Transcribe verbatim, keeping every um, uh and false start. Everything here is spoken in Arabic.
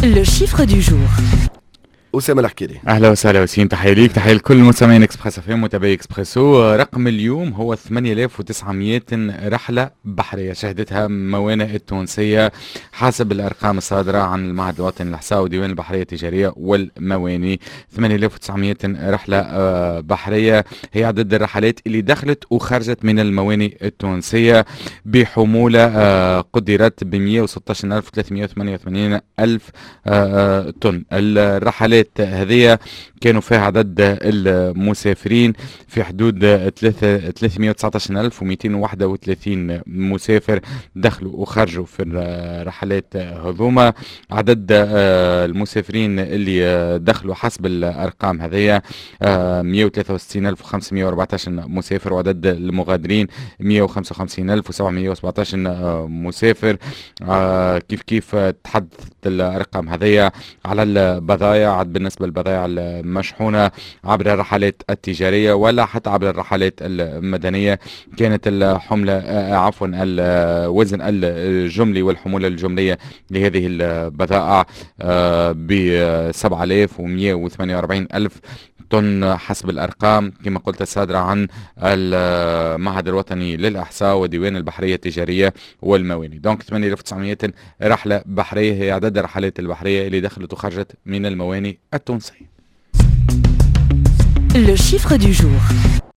Le chiffre du jour. أسامة الحكيري. اهلا وسهلا وسيم، تحيه ليك، تحيه لكل مستمعين اكسبريس اف ام متابعي اكسبريسو. رقم اليوم هو ثمانية آلاف وتسعمائة رحله بحريه شهدتها موانئ التونسيه حسب الارقام الصادره عن المعهد الوطني للاحصاء وديوان البحريه التجاريه والمواني. ثمانية آلاف وتسعمائة رحله بحريه هي عدد الرحلات اللي دخلت وخرجت من الموانئ التونسيه بحموله قدرت ب مئة وستة عشر ألف وثلاثمئة وثمانية وثمانين ألف طن. الرحلات هذه كانوا فيها عدد المسافرين في حدود ثلاثمئة وتسعة عشر ألف ومئتين وواحد وثلاثين مسافر دخلوا وخرجوا في الرحلات هذوما. عدد المسافرين اللي دخلوا حسب الأرقام هذه مئة وثلاثة وستين ألف وخمسمئة وأربعة عشر مسافر، وعدد المغادرين مئة وخمسة وخمسين ألف وسبعمئة وسبعة عشر مسافر. كيف كيف تحدثت الأرقام هذه على البضائع، عاد بالنسبة للبضائع المشحونة عبر الرحلات التجارية ولا حتى عبر الرحلات المدنية، كانت الحملة عفوا الوزن الجملي والحمولة الجملية لهذه البضائع ب سبعة آلاف ومئة وثمانية وأربعين ألف طن حسب الأرقام كما قلت الصادرة عن المعهد الوطني للإحصاء وديوان البحرية التجارية والمواني. دونك ثمانية آلاف وتسعمائة رحلة بحرية هي عدد الرحلات البحرية اللي دخلت وخرجت من المواني التونسية. Le chiffre du jour.